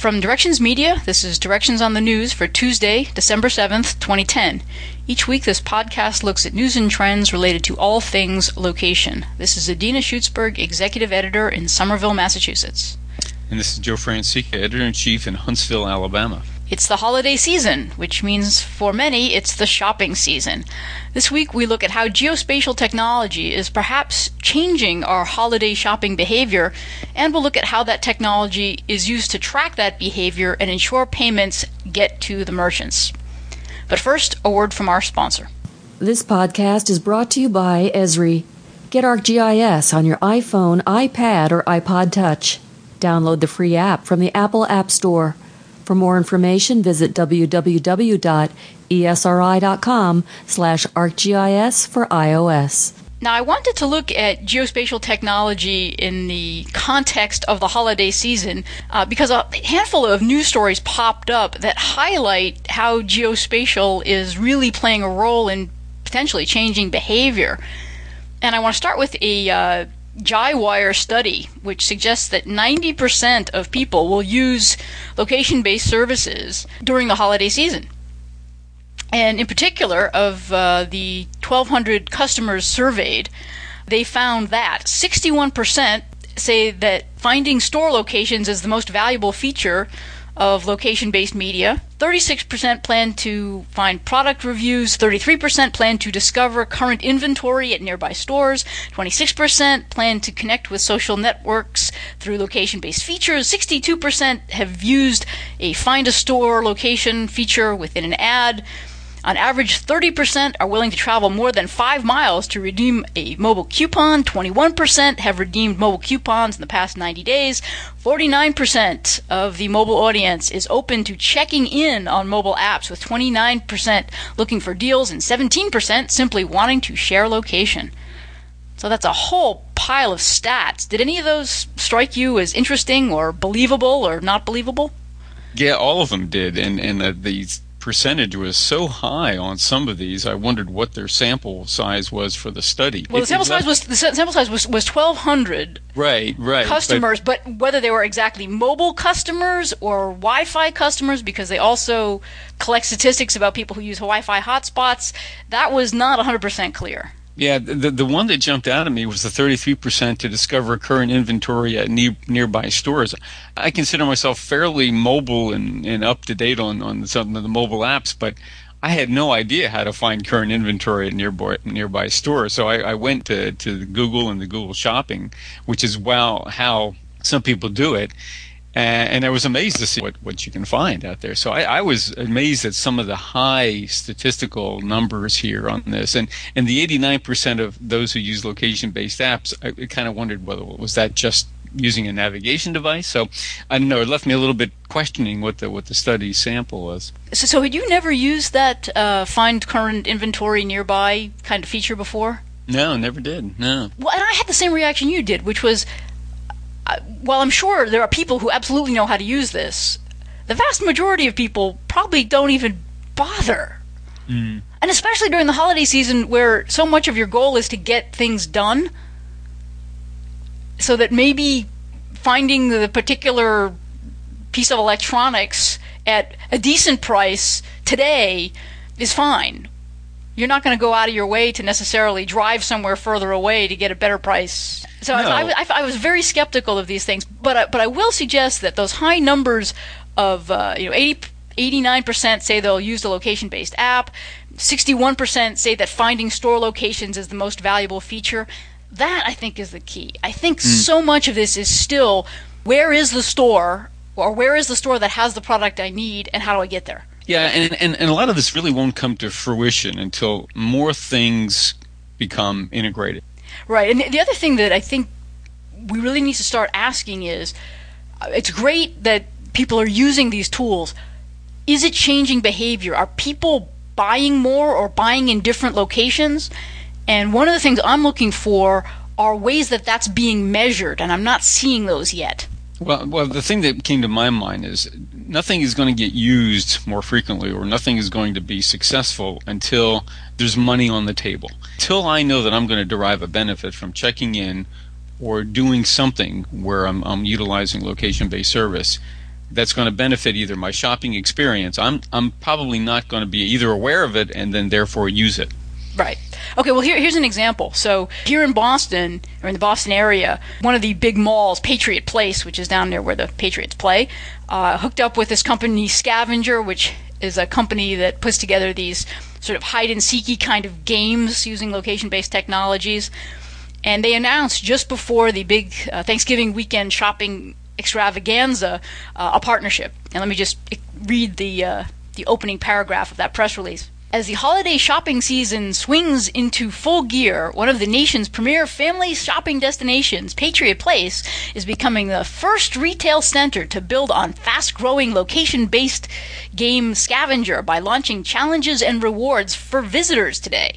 From Directions Media, this is Directions on the News for Tuesday, December 7th, 2010. Each week, this podcast looks at news and trends related to all things location. This is Adina Schutzberg, Executive Editor in Somerville, Massachusetts. And this is Joe Francica, Editor-in-Chief in Huntsville, Alabama. It's the holiday season, which means for many, it's the shopping season. This week, we look at how geospatial technology is perhaps changing our holiday shopping behavior, and we'll look at how that technology is used to track that behavior and ensure payments get to the merchants. But first, a word from our sponsor. This podcast is brought to you by Esri. Get ArcGIS on your iPhone, iPad, or iPod Touch. Download the free app from the Apple App Store. For more information, visit www.esri.com/ArcGIS for iOS. Now, I wanted to look at geospatial technology in the context of the holiday season because a handful of news stories popped up that highlight how geospatial is really playing a role in potentially changing behavior. And I want to start with a Jaiwire study, which suggests that 90% of people will use location-based services during the holiday season. And in particular, of the 1,200 customers surveyed, they found that 61% say that finding store locations is the most valuable feature of location-based media. 36% plan to find product reviews. 33% plan to discover current inventory at nearby stores. 26% plan to connect with social networks through location-based features. 62% have used a find a store location feature within an ad. On average, 30% are willing to travel more than 5 miles to redeem a mobile coupon. 21% have redeemed mobile coupons in the past 90 days. 49% of the mobile audience is open to checking in on mobile apps, with 29% looking for deals and 17% simply wanting to share location. So that's a whole pile of stats. Did any of those strike you as interesting or believable or not believable? Yeah, all of them did, and the percentage was so high on some of these. I wondered what their sample size was for the study. Well, the sample size was 1,200 right customers, but whether they were exactly mobile customers or Wi-Fi customers, because they also collect statistics about people who use Wi-Fi hotspots, that was not 100% clear. Yeah, the one that jumped out at me was the 33% to discover current inventory at nearby stores. I consider myself fairly mobile and up to date on some of the mobile apps, but I had no idea how to find current inventory at nearby stores. So I went to Google and the Google Shopping, which is how some people do it. And I was amazed to see what you can find out there. So I was amazed at some of the high statistical numbers here on this. And the 89% of those who use location-based apps, I kind of wondered, whether was that just using a navigation device? So I don't know. It left me a little bit questioning what the study sample was. So had you never used that find current inventory nearby kind of feature before? No, never did. No. Well, and I had the same reaction you did, which was, while I'm sure there are people who absolutely know how to use this, the vast majority of people probably don't even bother. And especially during the holiday season, where so much of your goal is to get things done, so that maybe finding the particular piece of electronics at a decent price today is fine. You're not going to go out of your way to necessarily drive somewhere further away to get a better price. So no. I was very skeptical of these things, but I will suggest that those high numbers of 89% say they'll use the location-based app, 61% say that finding store locations is the most valuable feature. That, I think, is the key. I think so much of this is still, where is the store, or where is the store that has the product I need, and how do I get there? Yeah, and a lot of this really won't come to fruition until more things become integrated. Right, and the other thing that I think we really need to start asking is, it's great that people are using these tools. Is it changing behavior? Are people buying more or buying in different locations? And one of the things I'm looking for are ways that that's being measured, and I'm not seeing those yet. Well, the thing that came to my mind is nothing is going to get used more frequently, or nothing is going to be successful until there's money on the table. Until I know that I'm going to derive a benefit from checking in or doing something where I'm utilizing location-based service, that's going to benefit either my shopping experience, I'm probably not going to be either aware of it and then therefore use it. Right. Okay, well, here's an example. So here in Boston, or in the Boston area, one of the big malls, Patriot Place, which is down there where the Patriots play, hooked up with this company Scavenger, which is a company that puts together these sort of hide-and-seeky kind of games using location-based technologies. And they announced just before the big Thanksgiving weekend shopping extravaganza a partnership. And let me just read the opening paragraph of that press release. As the holiday shopping season swings into full gear, one of the nation's premier family shopping destinations, Patriot Place, is becoming the first retail center to build on fast-growing location-based game Scavenger by launching challenges and rewards for visitors today.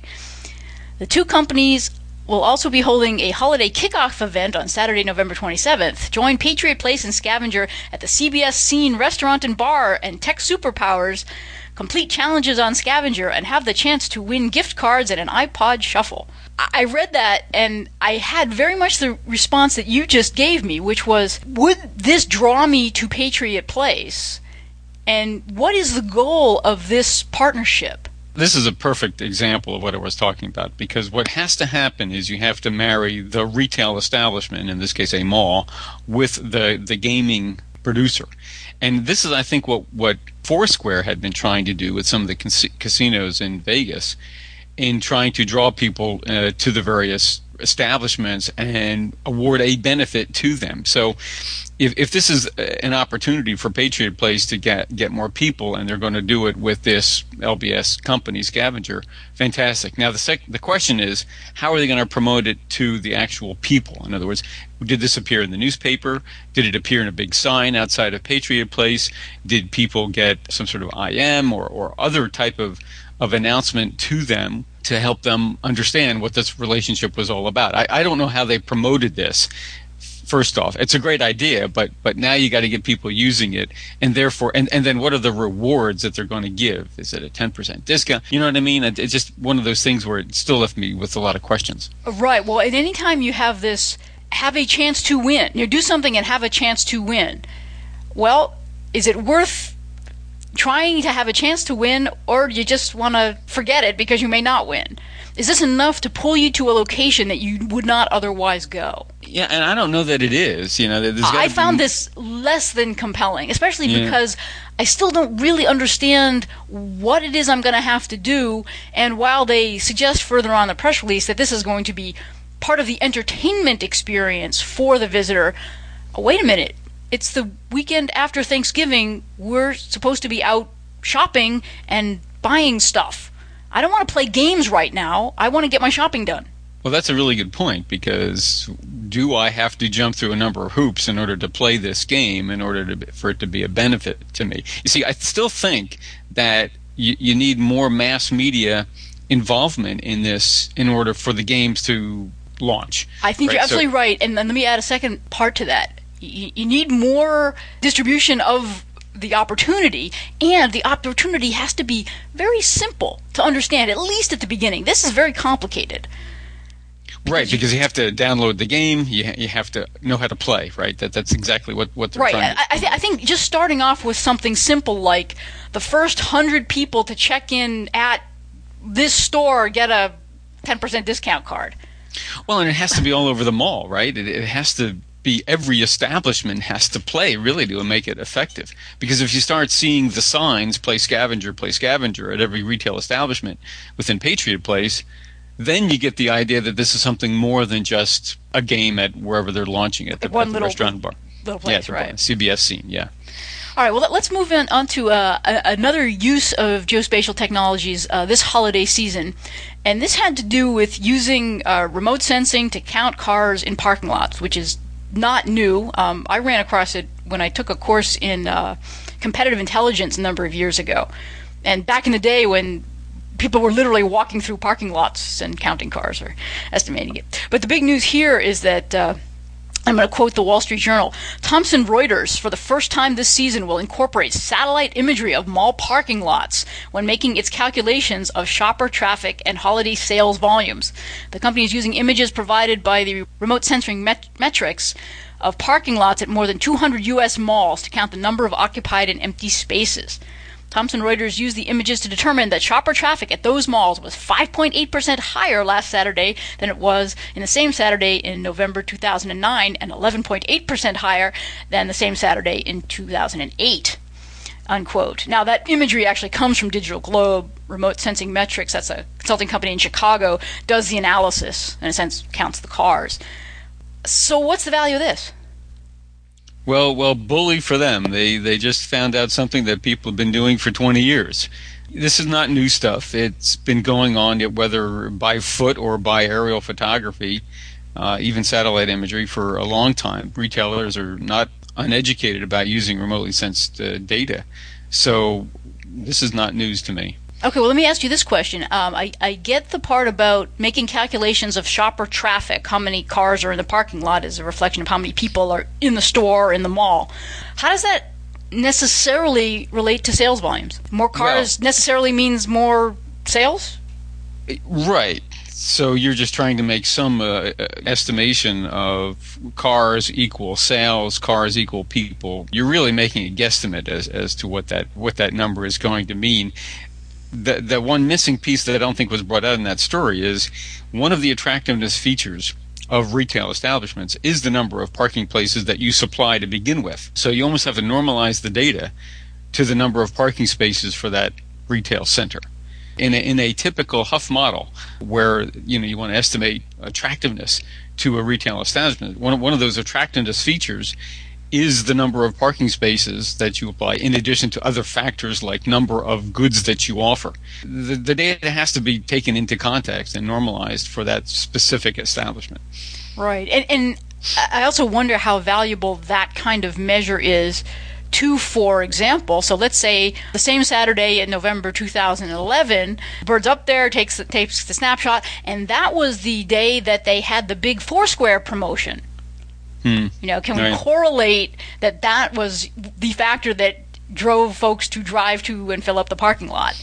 The two companies will also be holding a holiday kickoff event on Saturday, November 27th. Join Patriot Place and Scavenger at the CBS Scene Restaurant and Bar and Tech Superpowers. Complete challenges on Scavenger and have the chance to win gift cards and an iPod Shuffle. I read that and I had very much the response that you just gave me, which was, would this draw me to Patriot Place? And what is the goal of this partnership? This is a perfect example of what I was talking about, because what has to happen is you have to marry the retail establishment, in this case a mall, with the gaming producer. And this is, I think, what Foursquare had been trying to do with some of the casinos in Vegas, in trying to draw people to the various establishments and award a benefit to them. So if this is an opportunity for Patriot Place to get more people, and they're going to do it with this LBS company, Scavenger, fantastic. Now the question is, how are they going to promote it to the actual people? In other words, did this appear in the newspaper? Did it appear in a big sign outside of Patriot Place? Did people get some sort of IM or other type of announcement to them to help them understand what this relationship was all about? I don't know how they promoted this. First off, it's a great idea, but now you got to get people using it, and therefore, and then what are the rewards that they're going to give? Is it a 10% discount? You know what I mean? It's just one of those things where it still left me with a lot of questions. Right. Well, at any time you have this, have a chance to win, do something and have a chance to win. Well, is it worth trying to have a chance to win, or do you just want to forget it because you may not win? Is this enough to pull you to a location that you would not otherwise go? Yeah, and I don't know that it is. I found this less than compelling, especially because I still don't really understand what it is I'm going to have to do. And while they suggest further on the press release that this is going to be part of the entertainment experience for the visitor, wait a minute. It's the weekend after Thanksgiving. We're supposed to be out shopping and buying stuff. I don't want to play games right now. I want to get my shopping done. Well, that's a really good point, because do I have to jump through a number of hoops in order to play this game in order for it to be a benefit to me? You see, I still think that you need more mass media involvement in this in order for the games to launch. I think you're absolutely right. And then let me add a second part to that. You need more distribution of the opportunity, and the opportunity has to be very simple to understand, at least at the beginning. This is very complicated. Right, because you have to download the game, you have to know how to play, right? That's exactly what they're right. trying to I think just starting off with something simple like the first 100 people to check in at this store get a 10% discount card. Well, and it has to be all over the mall, right? It has to be, every establishment has to play, really, to make it effective. Because if you start seeing the signs, play scavenger at every retail establishment within Patriot Place, then you get the idea that this is something more than just a game at wherever they're launching it, at the restaurant bar. Little place, yeah, right. CBS Scene, yeah. All right, well, let's move on to another use of geospatial technologies this holiday season. And this had to do with using remote sensing to count cars in parking lots, which is not new. I ran across it when I took a course in competitive intelligence a number of years ago. And back in the day when people were literally walking through parking lots and counting cars or estimating it. But the big news here is that I'm going to quote the Wall Street Journal. Thomson Reuters, for the first time this season, will incorporate satellite imagery of mall parking lots when making its calculations of shopper traffic and holiday sales volumes. The company is using images provided by the remote sensing metrics of parking lots at more than 200 U.S. malls to count the number of occupied and empty spaces. Thomson Reuters used the images to determine that shopper traffic at those malls was 5.8% higher last Saturday than it was in the same Saturday in November 2009 and 11.8% higher than the same Saturday in 2008. Unquote. Now, that imagery actually comes from Digital Globe. Remote Sensing Metrics, that's a consulting company in Chicago, does the analysis, in a sense, counts the cars. So what's the value of this? Well, bully for them. They just found out something that people have been doing for 20 years. This is not new stuff. It's been going on, whether by foot or by aerial photography, even satellite imagery, for a long time. Retailers are not uneducated about using remotely sensed data. So this is not news to me. Okay, well, let me ask you this question. I get the part about making calculations of shopper traffic. How many cars are in the parking lot is a reflection of how many people are in the store or in the mall. How does that necessarily relate to sales volumes? More cars necessarily means more sales? Right. So you're just trying to make some estimation of cars equal sales, cars equal people. You're really making a guesstimate as to what that number is going to mean. The one missing piece that I don't think was brought out in that story is one of the attractiveness features of retail establishments is the number of parking places that you supply to begin with. So you almost have to normalize the data to the number of parking spaces for that retail center. In a typical Huff model, where you want to estimate attractiveness to a retail establishment, one of those attractiveness features is the number of parking spaces that you apply, in addition to other factors like number of goods that you offer. The data has to be taken into context and normalized for that specific establishment. Right. And I also wonder how valuable that kind of measure is to, for example, so let's say the same Saturday in November 2011, Bird's up there, takes the snapshot, and that was the day that they had the big Foursquare promotion. Can we correlate that was the factor that drove folks to drive to and fill up the parking lot?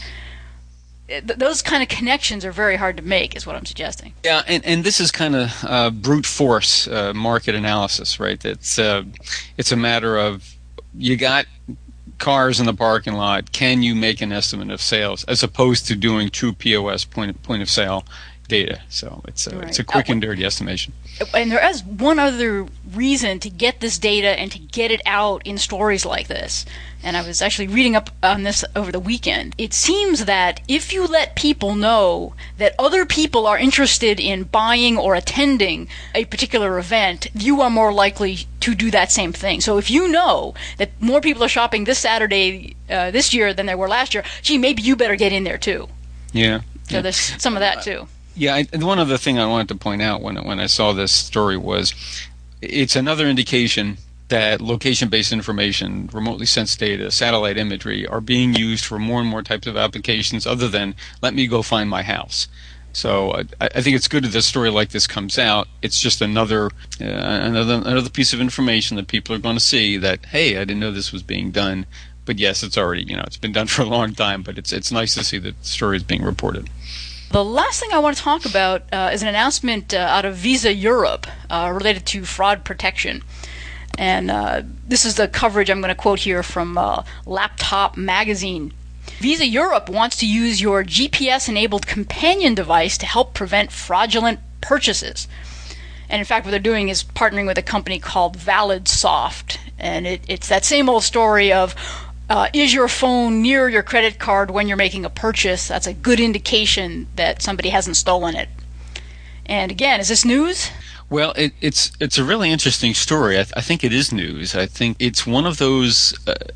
Those kind of connections are very hard to make, is what I'm suggesting. Yeah, and this is kind of brute force market analysis, right? It's a matter of, you got cars in the parking lot, can you make an estimate of sales, as opposed to doing true POS, point of sale data. So it's a quick and dirty estimation. And there is one other reason to get this data and to get it out in stories like this. And I was actually reading up on this over the weekend. It seems that if you let people know that other people are interested in buying or attending a particular event, you are more likely to do that same thing. So if you know that more people are shopping this Saturday this year than there were last year, gee, maybe you better get in there too. Yeah. So there's some of that too. Yeah, one other thing I wanted to point out when I saw this story was it's another indication that location-based information, remotely sensed data, satellite imagery are being used for more and more types of applications other than let me go find my house. So I think it's good that a story like this comes out. It's just another piece of information that people are going to see that, hey, I didn't know this was being done. But yes, it's already, it's been done for a long time, but it's nice to see that the story is being reported. The last thing I want to talk about is an announcement out of Visa Europe related to fraud protection. And this is the coverage I'm going to quote here from Laptop Magazine. Visa Europe wants to use your GPS-enabled companion device to help prevent fraudulent purchases. And in fact, what they're doing is partnering with a company called ValidSoft. And it's that same old story of, is your phone near your credit card when you're making a purchase? That's a good indication that somebody hasn't stolen it. And again, is this news? Well, it's a really interesting story. I think it is news. I think it's one of those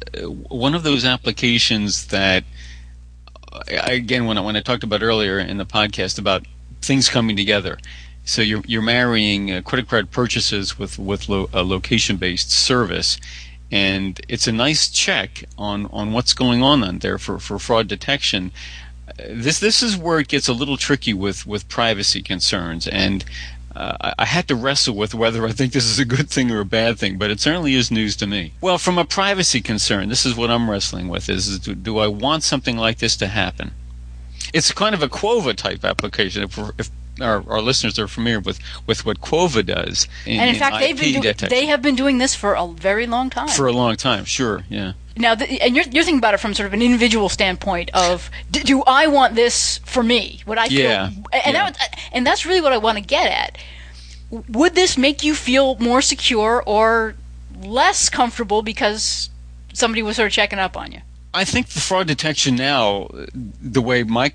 applications that, again, when I talked about earlier in the podcast about things coming together. So you're marrying credit card purchases with a location-based service. And it's a nice check on what's going on there for fraud detection. This is where it gets a little tricky with privacy concerns. And I had to wrestle with whether I think this is a good thing or a bad thing, but it certainly is news to me. Well, from a privacy concern, this is what I'm wrestling with, is do I want something like this to happen? It's kind of a Quova type application, if our listeners are familiar with what Quova does. And in fact, they have been doing this for a very long time. For a long time, sure, yeah. Now, and you're thinking about it from sort of an individual standpoint of, do I want this for me? Would I feel? Yeah. And that's really what I want to get at. Would this make you feel more secure or less comfortable because somebody was sort of checking up on you? I think the fraud detection now, the way my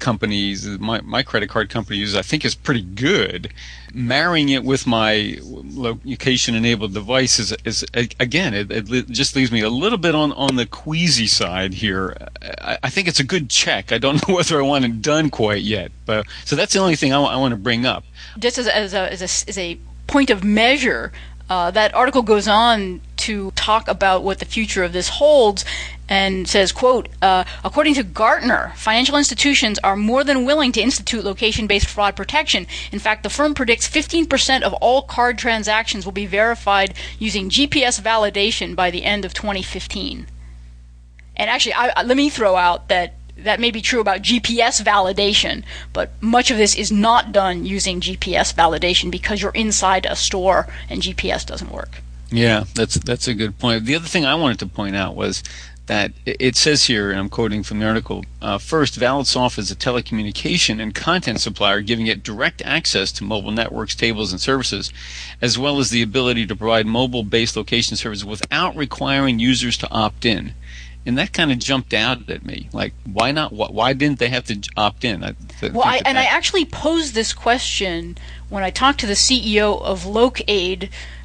credit card company uses, I think is pretty good. Marrying it with my location-enabled device is again, it just leaves me a little bit on the queasy side here. I think it's a good check. I don't know whether I want it done quite yet, but so that's the only thing I want to bring up. Just as a point of measure, that article goes on to talk about what the future of this holds, and says, quote, according to Gartner, financial institutions are more than willing to institute location-based fraud protection. In fact, the firm predicts 15% of all card transactions will be verified using GPS validation by the end of 2015. And actually, let me throw out that may be true about GPS validation, but much of this is not done using GPS validation because you're inside a store and GPS doesn't work. Yeah, that's a good point. The other thing I wanted to point out was that it says here, and I'm quoting from the article, first, ValidSoft is a telecommunication and content supplier, giving it direct access to mobile networks, tables, and services, as well as the ability to provide mobile-based location services without requiring users to opt in. And that kind of jumped out at me. Like, why not? Why didn't they have to opt in? I actually posed this question when I talked to the CEO of LocaAid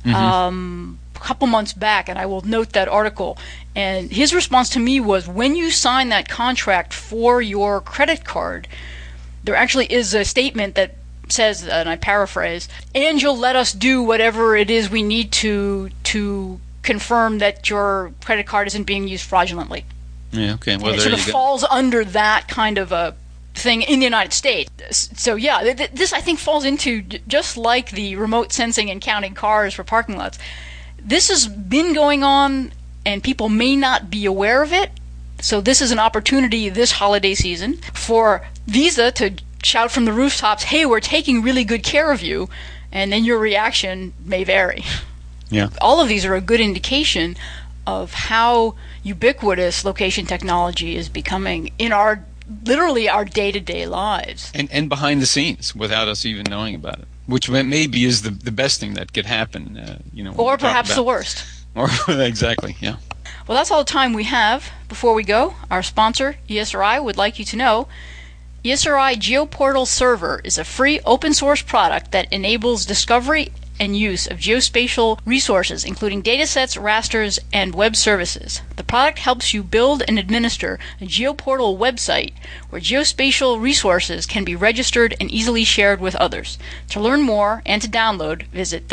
a couple months back, and I will note that article. And his response to me was, when you sign that contract for your credit card, there actually is a statement that says, and I paraphrase, and you'll let us do whatever it is we need to confirm that your credit card isn't being used fraudulently. Yeah, okay. Well, it sort of falls under that kind of a thing in the United States. So yeah, this I think falls into, just like the remote sensing and counting cars for parking lots, this has been going on and people may not be aware of it. So this is an opportunity this holiday season for Visa to shout from the rooftops, hey, we're taking really good care of you, and then your reaction may vary. Yeah. All of these are a good indication of how ubiquitous location technology is becoming in literally our day-to-day lives. And behind the scenes, without us even knowing about it, which maybe is the best thing that could happen. Or perhaps the worst. Or exactly, yeah. Well, that's all the time we have. Before we go, our sponsor, ESRI, would like you to know ESRI GeoPortal Server is a free open-source product that enables discovery and use of geospatial resources, including datasets, rasters, and web services. The product helps you build and administer a GeoPortal website where geospatial resources can be registered and easily shared with others. To learn more and to download, visit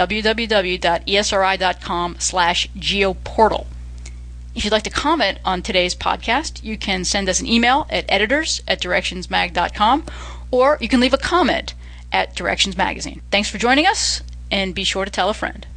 www.esri.com/geoportal. If you'd like to comment on today's podcast, you can send us an email at editors@directionsmag.com, or you can leave a comment at Directions Magazine. Thanks for joining us, and be sure to tell a friend.